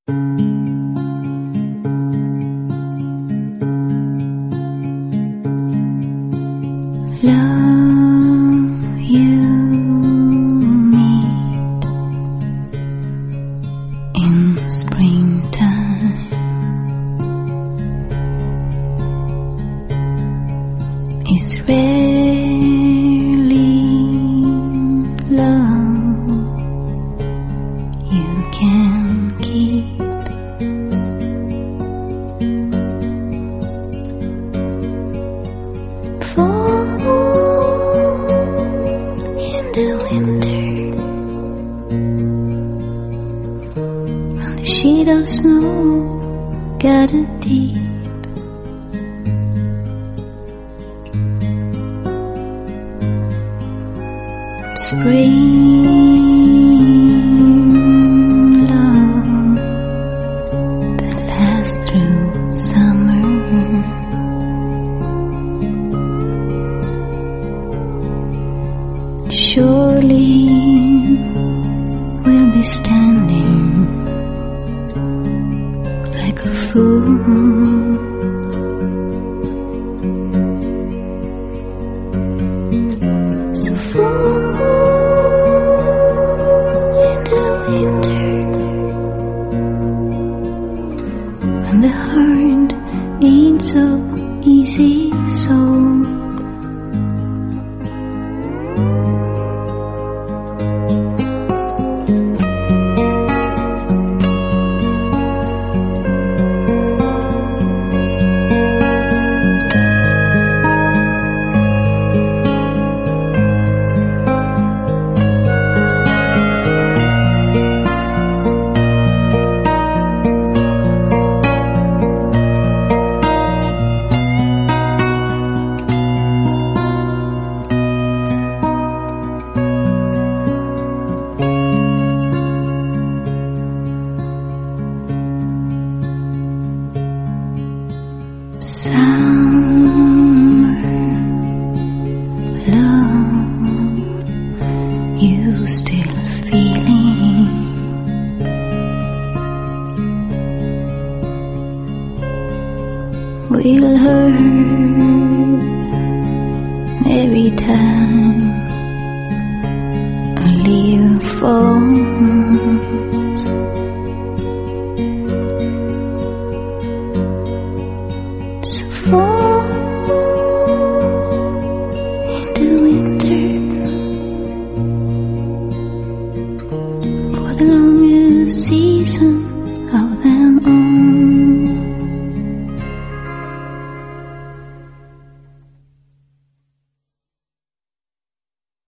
Love you meet in springtime. It's rarely love you can keep. In the winter, and the sheet of snow gathered deep. Spring love that lasts through summer. Surely we'll be standing like a fool. So fall in the winter, and the heart ain't so easy, so summer love, you still feeling? Will hurt every time a leaf falls.